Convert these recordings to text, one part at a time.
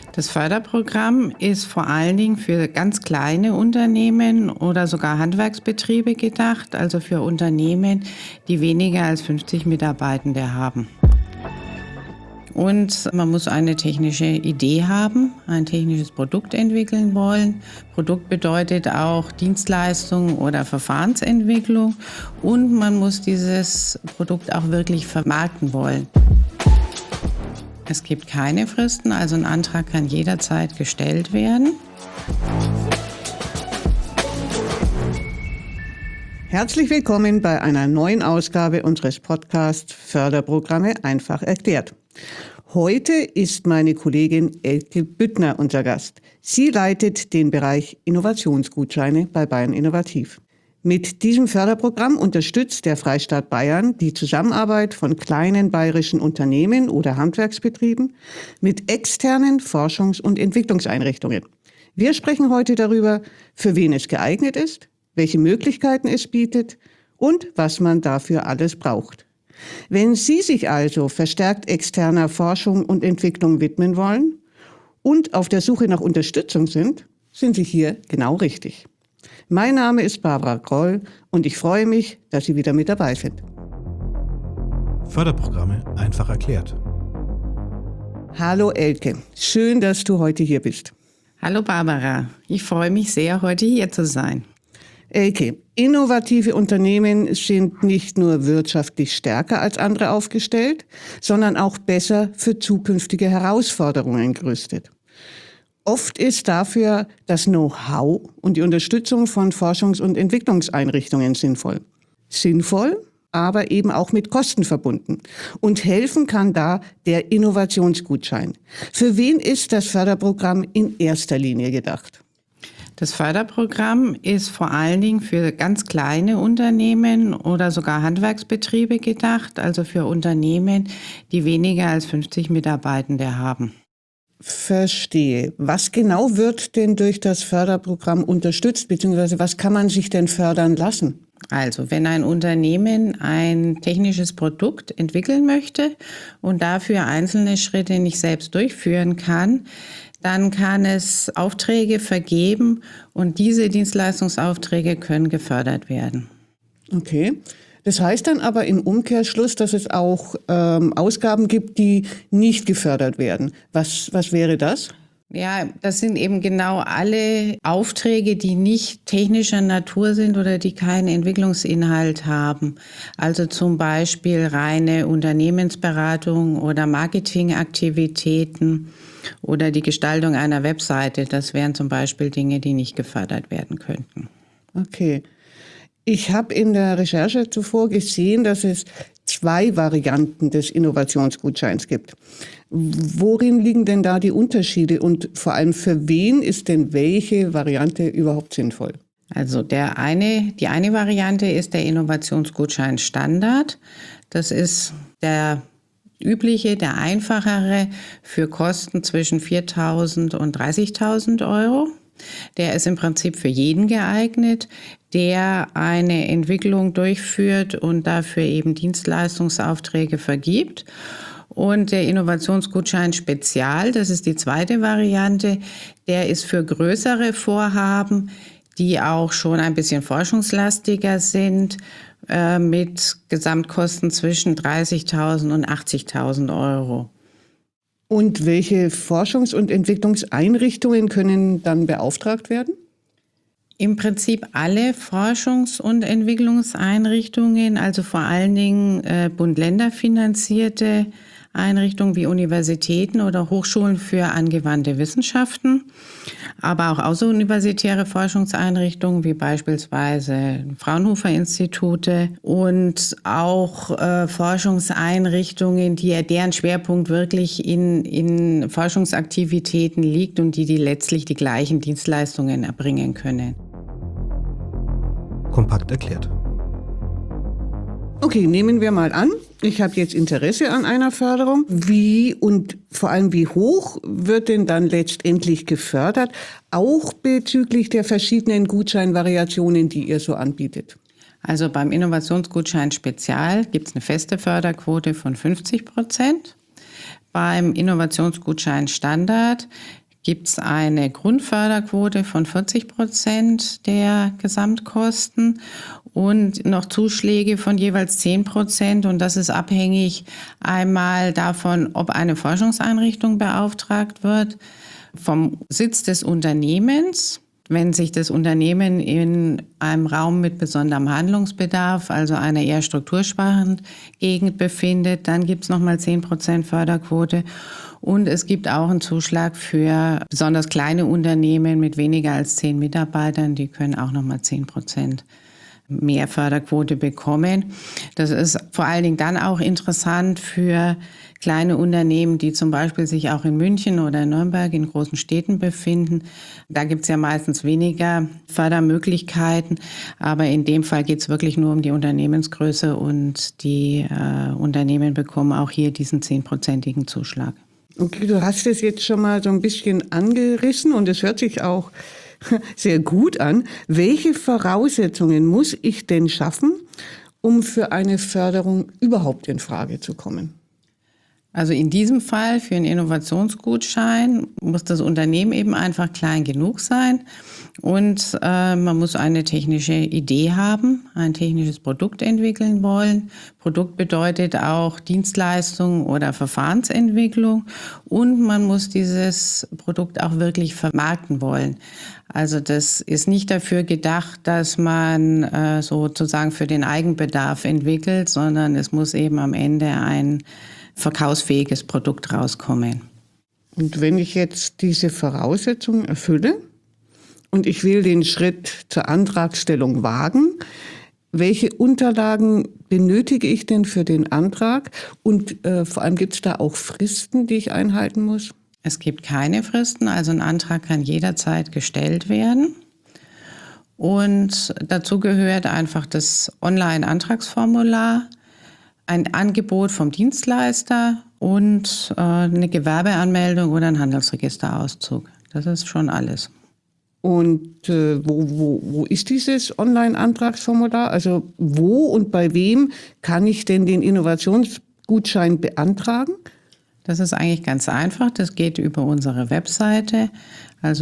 Das Förderprogramm ist vor allen Dingen für ganz kleine Unternehmen oder sogar Handwerksbetriebe gedacht, also für Unternehmen, die weniger als 50 Mitarbeitende haben. Und man muss eine technische Idee haben, ein technisches Produkt entwickeln wollen. Produkt bedeutet auch Dienstleistung oder Verfahrensentwicklung. Und man muss dieses Produkt auch wirklich vermarkten wollen. Es gibt keine Fristen, also ein Antrag kann jederzeit gestellt werden. Herzlich willkommen bei einer neuen Ausgabe unseres Podcasts Förderprogramme einfach erklärt. Heute ist meine Kollegin Elke Büttner unser Gast. Sie leitet den Bereich Innovationsgutscheine bei Bayern Innovativ. Mit diesem Förderprogramm unterstützt der Freistaat Bayern die Zusammenarbeit von kleinen bayerischen Unternehmen oder Handwerksbetrieben mit externen Forschungs- und Entwicklungseinrichtungen. Wir sprechen heute darüber, für wen es geeignet ist, welche Möglichkeiten es bietet und was man dafür alles braucht. Wenn Sie sich also verstärkt externer Forschung und Entwicklung widmen wollen und auf der Suche nach Unterstützung sind Sie hier genau richtig. Mein Name ist Barbara Groll und ich freue mich, dass Sie wieder mit dabei sind. Förderprogramme einfach erklärt. Hallo Elke, schön, dass du heute hier bist. Hallo Barbara, ich freue mich sehr, heute hier zu sein. Elke, innovative Unternehmen sind nicht nur wirtschaftlich stärker als andere aufgestellt, sondern auch besser für zukünftige Herausforderungen gerüstet. Oft ist dafür das Know-how und die Unterstützung von Forschungs- und Entwicklungseinrichtungen sinnvoll. Sinnvoll, aber eben auch mit Kosten verbunden. Und helfen kann da der Innovationsgutschein. Für wen ist das Förderprogramm in erster Linie gedacht? Das Förderprogramm ist vor allen Dingen für ganz kleine Unternehmen oder sogar Handwerksbetriebe gedacht, also für Unternehmen, die weniger als 50 Mitarbeitende haben. Verstehe. Was genau wird denn durch das Förderprogramm unterstützt, beziehungsweise was kann man sich denn fördern lassen? Also, wenn ein Unternehmen ein technisches Produkt entwickeln möchte und dafür einzelne Schritte nicht selbst durchführen kann, dann kann es Aufträge vergeben und diese Dienstleistungsaufträge können gefördert werden. Okay. Das heißt dann aber im Umkehrschluss, dass es auch Ausgaben gibt, die nicht gefördert werden. Was wäre das? Ja, das sind eben genau alle Aufträge, die nicht technischer Natur sind oder die keinen Entwicklungsinhalt haben. Also zum Beispiel reine Unternehmensberatung oder Marketingaktivitäten oder die Gestaltung einer Webseite. Das wären zum Beispiel Dinge, die nicht gefördert werden könnten. Okay. Ich habe in der Recherche zuvor gesehen, dass es 2 Varianten des Innovationsgutscheins gibt. Worin liegen denn da die Unterschiede und vor allem für wen ist denn welche Variante überhaupt sinnvoll? Also die eine Variante ist der Innovationsgutschein Standard. Das ist der übliche, der einfachere für Kosten zwischen 4.000 und 30.000 Euro. Der ist im Prinzip für jeden geeignet, der eine Entwicklung durchführt und dafür eben Dienstleistungsaufträge vergibt. Und der Innovationsgutschein Spezial, das ist die zweite Variante, der ist für größere Vorhaben, die auch schon ein bisschen forschungslastiger sind, mit Gesamtkosten zwischen 30.000 und 80.000 Euro. Und welche Forschungs- und Entwicklungseinrichtungen können dann beauftragt werden? Im Prinzip alle Forschungs- und Entwicklungseinrichtungen, also vor allen Dingen Bund-Länder finanzierte Einrichtungen wie Universitäten oder Hochschulen für angewandte Wissenschaften, aber auch außeruniversitäre Forschungseinrichtungen wie beispielsweise Fraunhofer-Institute und auch Forschungseinrichtungen, deren Schwerpunkt wirklich in Forschungsaktivitäten liegt und die letztlich die gleichen Dienstleistungen erbringen können. Kompakt erklärt. Okay, nehmen wir mal an, ich habe jetzt Interesse an einer Förderung. Wie und vor allem wie hoch wird denn dann letztendlich gefördert, auch bezüglich der verschiedenen Gutscheinvariationen, die ihr so anbietet? Also beim Innovationsgutschein Spezial gibt es eine feste Förderquote von 50%. Beim Innovationsgutschein Standard gibt es eine Grundförderquote von 40% der Gesamtkosten und noch Zuschläge von jeweils 10%. Und das ist abhängig einmal davon, ob eine Forschungseinrichtung beauftragt wird, vom Sitz des Unternehmens. Wenn sich das Unternehmen in einem Raum mit besonderem Handlungsbedarf, also einer eher strukturschwachen Gegend befindet, dann gibt es nochmal 10% Förderquote. Und es gibt auch einen Zuschlag für besonders kleine Unternehmen mit weniger als 10 Mitarbeitern. Die können auch nochmal 10% mehr Förderquote bekommen. Das ist vor allen Dingen dann auch interessant für kleine Unternehmen, die zum Beispiel sich auch in München oder Nürnberg in großen Städten befinden. Da gibt es ja meistens weniger Fördermöglichkeiten, aber in dem Fall geht es wirklich nur um die Unternehmensgröße und die Unternehmen bekommen auch hier diesen 10%igen Zuschlag. Okay, du hast es jetzt schon mal so ein bisschen angerissen und es hört sich auch sehr gut an. Welche Voraussetzungen muss ich denn schaffen, um für eine Förderung überhaupt in Frage zu kommen? Also in diesem Fall für einen Innovationsgutschein muss das Unternehmen eben einfach klein genug sein und man muss eine technische Idee haben, ein technisches Produkt entwickeln wollen. Produkt bedeutet auch Dienstleistung oder Verfahrensentwicklung und man muss dieses Produkt auch wirklich vermarkten wollen. Also das ist nicht dafür gedacht, dass man sozusagen für den Eigenbedarf entwickelt, sondern es muss eben am Ende ein verkaufsfähiges Produkt rauskommen. Und wenn ich jetzt diese Voraussetzungen erfülle und ich will den Schritt zur Antragstellung wagen, welche Unterlagen benötige ich denn für den Antrag? Und vor allem gibt es da auch Fristen, die ich einhalten muss? Es gibt keine Fristen, also ein Antrag kann jederzeit gestellt werden. Und dazu gehört einfach das Online-Antragsformular, ein Angebot vom Dienstleister und eine Gewerbeanmeldung oder ein Handelsregisterauszug. Das ist schon alles. Und wo ist dieses Online-Antragsformular? Also wo und bei wem kann ich denn den Innovationsgutschein beantragen? Das ist eigentlich ganz einfach. Das geht über unsere Webseite, also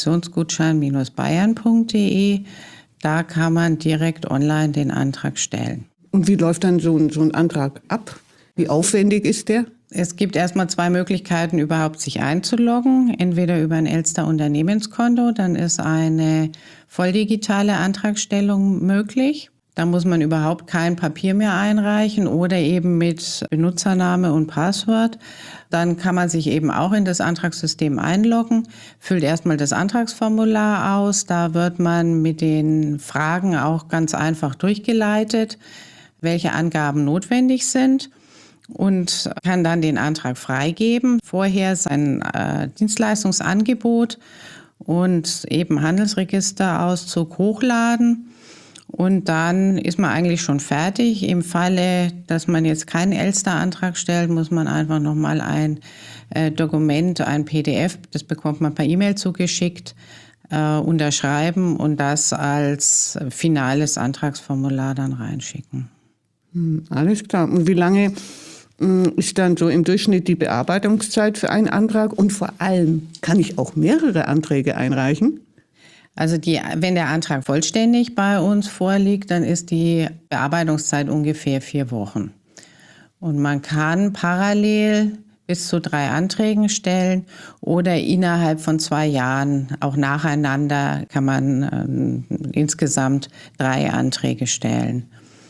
innovationsgutschein-bayern.de. Da kann man direkt online den Antrag stellen. Und wie läuft dann so ein Antrag ab? Wie aufwendig ist der? Es gibt erstmal 2 Möglichkeiten, überhaupt sich einzuloggen. Entweder über ein Elster Unternehmenskonto, dann ist eine volldigitale Antragstellung möglich. Da muss man überhaupt kein Papier mehr einreichen oder eben mit Benutzername und Passwort. Dann kann man sich eben auch in das Antragssystem einloggen, füllt erstmal das Antragsformular aus. Da wird man mit den Fragen auch ganz einfach durchgeleitet, welche Angaben notwendig sind und kann dann den Antrag freigeben. Vorher sein Dienstleistungsangebot und eben Handelsregisterauszug hochladen und dann ist man eigentlich schon fertig. Im Falle, dass man jetzt keinen Elster-Antrag stellt, muss man einfach nochmal ein Dokument, ein PDF, das bekommt man per E-Mail zugeschickt, unterschreiben und das als finales Antragsformular dann reinschicken. Alles klar. Und wie lange ist dann so im Durchschnitt die Bearbeitungszeit für einen Antrag? Und vor allem, kann ich auch mehrere Anträge einreichen? Also wenn der Antrag vollständig bei uns vorliegt, dann ist die Bearbeitungszeit ungefähr 4 Wochen. Und man kann parallel bis zu 3 Anträgen stellen oder innerhalb von 2 Jahren, auch nacheinander, kann man insgesamt 3 Anträge stellen.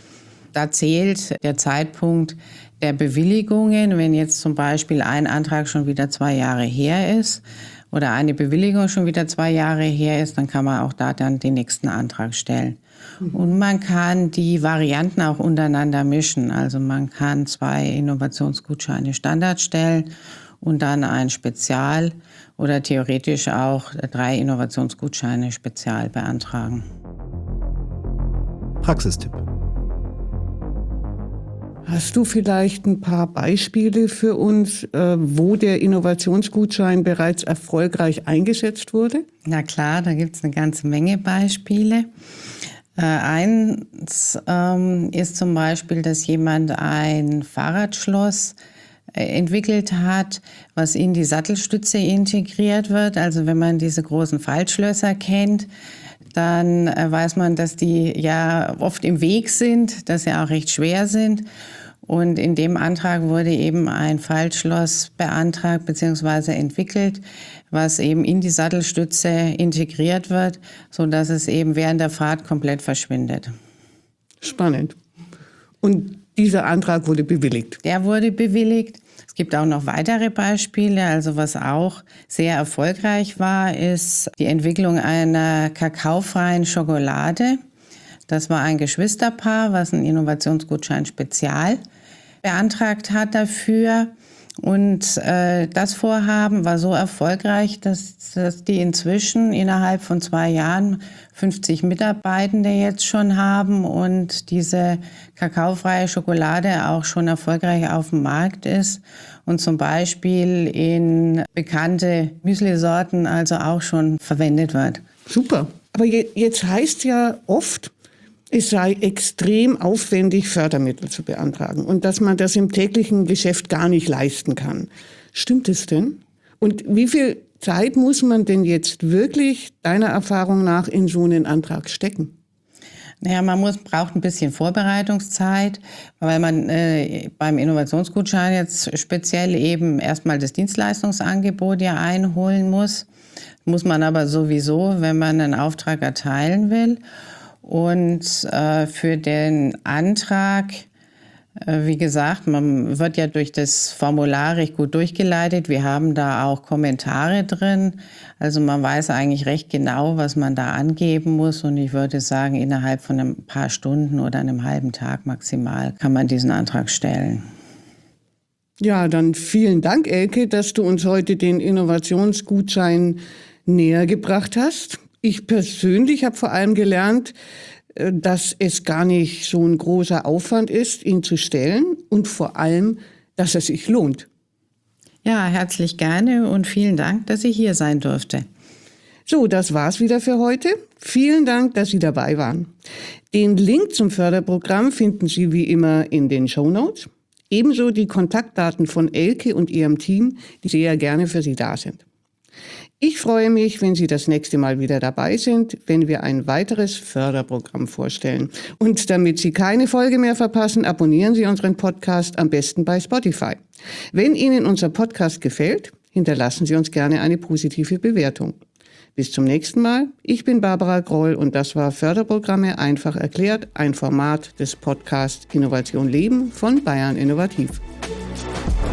Da zählt der Zeitpunkt der Bewilligungen, wenn jetzt zum Beispiel ein Antrag schon wieder 2 Jahre her ist oder eine Bewilligung schon wieder 2 Jahre her ist, dann kann man auch da dann den nächsten Antrag stellen. Und man kann die Varianten auch untereinander mischen. Also man kann 2 Innovationsgutscheine Standard stellen und dann ein Spezial oder theoretisch auch 3 Innovationsgutscheine Spezial beantragen. Praxistipp. Hast du vielleicht ein paar Beispiele für uns, wo der Innovationsgutschein bereits erfolgreich eingesetzt wurde? Na klar, da gibt es eine ganze Menge Beispiele. Eins ist zum Beispiel, dass jemand ein Fahrradschloss entwickelt hat, was in die Sattelstütze integriert wird. Also wenn man diese großen Faltschlösser kennt, dann weiß man, dass die ja oft im Weg sind, dass sie auch recht schwer sind. Und in dem Antrag wurde eben ein Faltschloss beantragt bzw. entwickelt, was eben in die Sattelstütze integriert wird, sodass es eben während der Fahrt komplett verschwindet. Spannend. Und dieser Antrag wurde bewilligt? Der wurde bewilligt. Es gibt auch noch weitere Beispiele. Also was auch sehr erfolgreich war, ist die Entwicklung einer kakaofreien Schokolade. Das war ein Geschwisterpaar, was einen Innovationsgutschein Spezial beantragt hat dafür. Und das Vorhaben war so erfolgreich, dass die inzwischen innerhalb von 2 Jahren 50 Mitarbeitende jetzt schon haben und diese kakaofreie Schokolade auch schon erfolgreich auf dem Markt ist und zum Beispiel in bekannte Müslisorten also auch schon verwendet wird. Super. Aber jetzt heißt ja oft, es sei extrem aufwendig, Fördermittel zu beantragen und dass man das im täglichen Geschäft gar nicht leisten kann. Stimmt es denn? Und wie viel Zeit muss man denn jetzt wirklich deiner Erfahrung nach in so einen Antrag stecken? Naja, braucht ein bisschen Vorbereitungszeit, weil man beim Innovationsgutschein jetzt speziell eben erstmal das Dienstleistungsangebot ja einholen muss. Muss man aber sowieso, wenn man einen Auftrag erteilen will. Und für den Antrag, wie gesagt, man wird ja durch das Formular recht gut durchgeleitet. Wir haben da auch Kommentare drin. Also man weiß eigentlich recht genau, was man da angeben muss. Und ich würde sagen, innerhalb von ein paar Stunden oder einem halben Tag maximal kann man diesen Antrag stellen. Ja, dann vielen Dank, Elke, dass du uns heute den Innovationsgutschein näher gebracht hast. Ich persönlich habe vor allem gelernt, dass es gar nicht so ein großer Aufwand ist, ihn zu stellen und vor allem, dass es sich lohnt. Ja, herzlich gerne und vielen Dank, dass ich hier sein durfte. So, das war's wieder für heute. Vielen Dank, dass Sie dabei waren. Den Link zum Förderprogramm finden Sie wie immer in den Shownotes. Ebenso die Kontaktdaten von Elke und ihrem Team, die sehr gerne für Sie da sind. Ich freue mich, wenn Sie das nächste Mal wieder dabei sind, wenn wir ein weiteres Förderprogramm vorstellen. Und damit Sie keine Folge mehr verpassen, abonnieren Sie unseren Podcast am besten bei Spotify. Wenn Ihnen unser Podcast gefällt, hinterlassen Sie uns gerne eine positive Bewertung. Bis zum nächsten Mal. Ich bin Barbara Groll und das war Förderprogramme einfach erklärt, ein Format des Podcasts Innovation Leben von Bayern Innovativ.